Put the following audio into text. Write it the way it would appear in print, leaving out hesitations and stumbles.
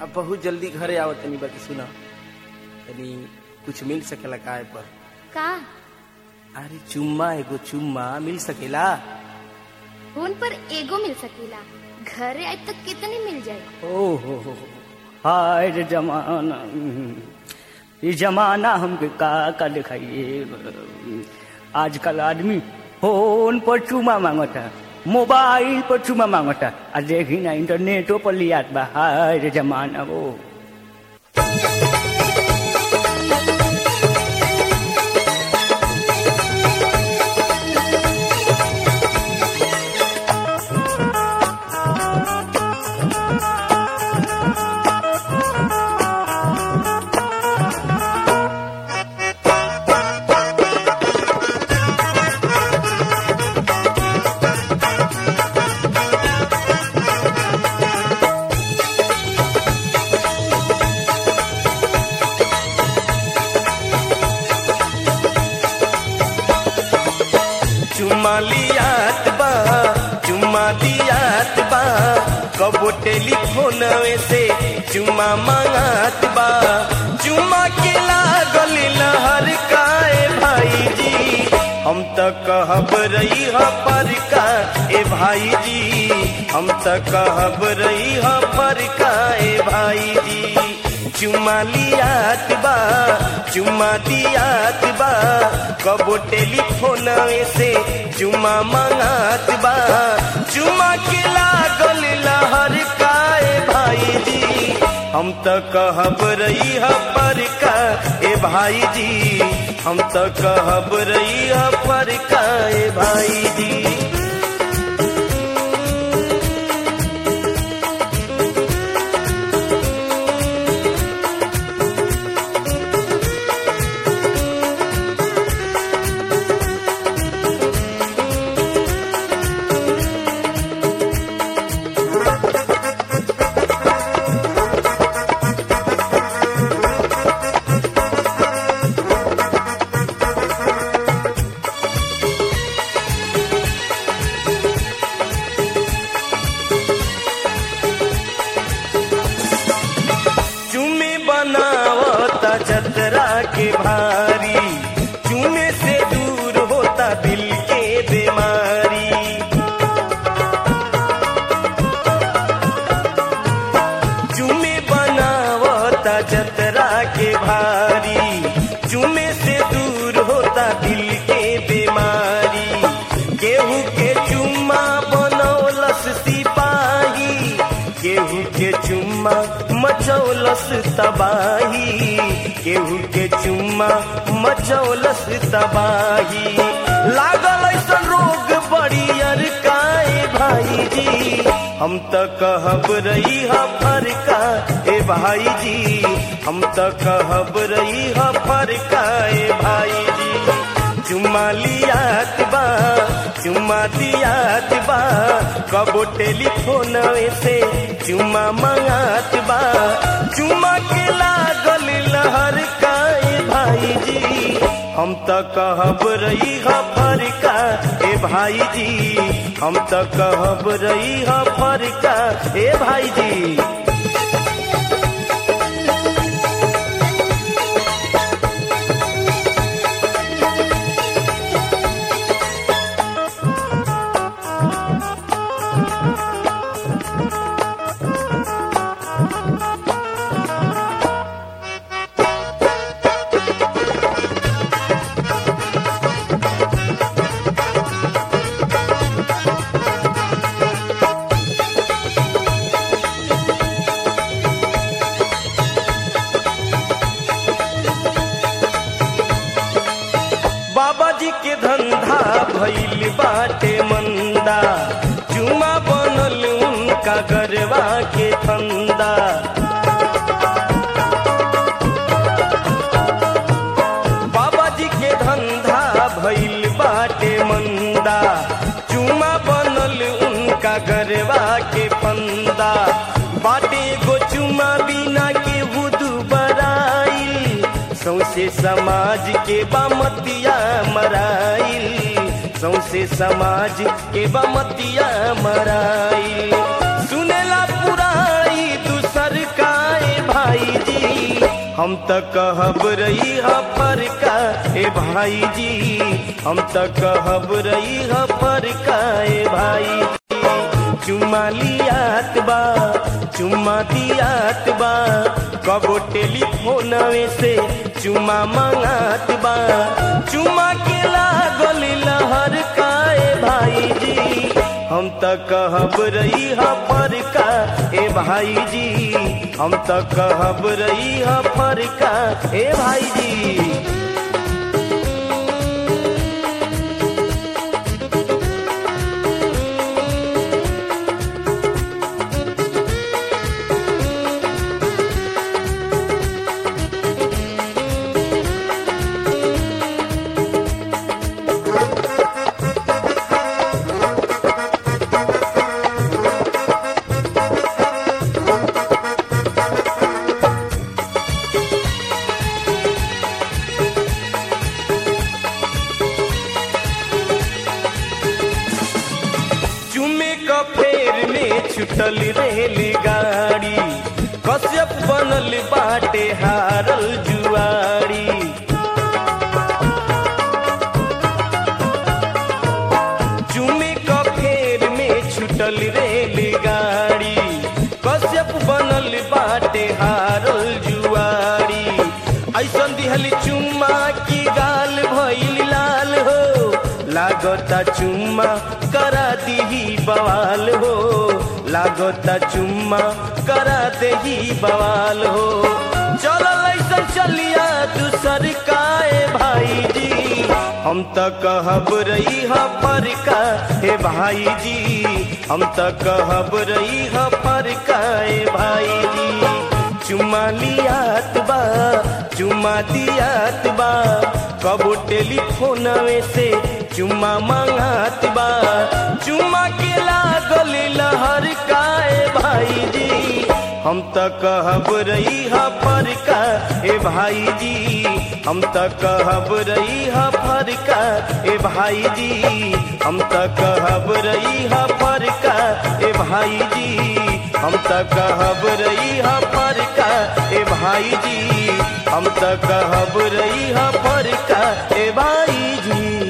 अब बहुत जल्दी घरे आओ तनी बाकी सुना तनी कुछ मिल सकेला काय पर का? अरे चुम्मा एगो चुम्मा मिल सकेला? फोन पर एगो मिल सकेला, घरे आए तो कितनी मिल जाए? ओहो हाय रे जमाना, ये जमाना हमके का दिखाइए। आजकल आदमी फोन पर चुमा मांगता, मोबाइल पर चुमा मांगता, आ देखी ना इंटरनेटो पर लियात बा। हाय रे जमाना वो चुम्मा दियात बा कबो टेलीफोन से चुम्मा मांगात बा। चुम्मा के लागल लहर काए भाई जी, हम तो कहब रही ह पर का ए भाई जी, हम तो कहब रही ह पर का ए भाई जी। चुम्मा लियात बा चुम्मा दियात बा कबो टेलीफोन से चुम्मा मांगात बा। चुम्मा के लागल लहर काए भाई जी, हम तो कहब रही ह पर का ए भाई जी, हम तो कहब रही ह पर का ए भाई जी। जतरा के भारी चूमे से दूर होता दिल के बीमारी। चूमे बनावता जतरा के भारी चूमे से दूर होता दिल के बीमारी। केहू के चुम्मा बनौलस सिपाही, केहू के चुम्मा मचौलस तबाही, केहू के चुम्मा मचौलस तबाही। लागल ऐसन रोग बड़ियर काए भाई जी, हम तो कहब रही ह फरका ए भाई जी, हम तो कहब रही ह फरका ए भाई जी। चुम्मा लियात बा चुम्मा दियात बा कबो टेलीफोन से चुम्मा मांगात बा। चुम्मा के लागल लहर काए भाई जी, हम तो कहब रही ह फरका ए भाई जी, हम तो कहब रही ह फरका ए भाई जी। के धंधा भइल बाटे मंदा, चुमा बनल उनका गरवा के फंदा। बाबा जी के धंधा भइल बाटे मंदा, चुमा बनल उनका गरवा के फंदा। बाटे गो चुमा बिना के बुदू बराइल, सौसे समाज के बामतिया मराइल, सौसे समाज के बामतिया मराइल। सुनेला पुराई दूसर का हम त कहब रही ह फरका ए भाई जी, हम त कहब रही ह फरका ए भाई जी। चुम्मा लियात बा चुम्मा दियात बा, कबो टेलीफोनवे से चुम्मा मंगात बा। चुम्मा के लागल लहर का ए भाई जी, हम त कहब रही ह फरका ए भाई जी, हम त कहब रही ह फरका ए भाई जी। छुटल रेलगाड़ी, कश्यप बनल बाटे हारल जुआरी। चुमे क फेर में छुटल रेलगाड़ी, कश्यप बनल बाटे हारल जुआरी। ऐसन दिहल चुम्मा की गाल भइल लाल हो, लागता चुम्मा करा दीही बवाल हो, लागता चुम्मा करा देही बवाल हो। चलल ऐसन चलिया दूसर का ए भाई जी, हम त कहब रही ह फरका ए भाई जी, हम त कहब रही ह फरका ए भाई जी। चुम्मा लियात बा चुम्मा दियात बा, कबो टेलीफोनवे से चुम्मा मंगात बा। चुम्मा के लागल लहर का ए भाई जी, हम त कहब रही ह फरका ए भाई जी, हम त कहब रही ह फरका ए भाई जी, हम त कहब रही ह फरका ए भाई जी, हम त कहब रही ह फरका ए भाई जी, हम त कहब रही ह फरका ए भाई जी।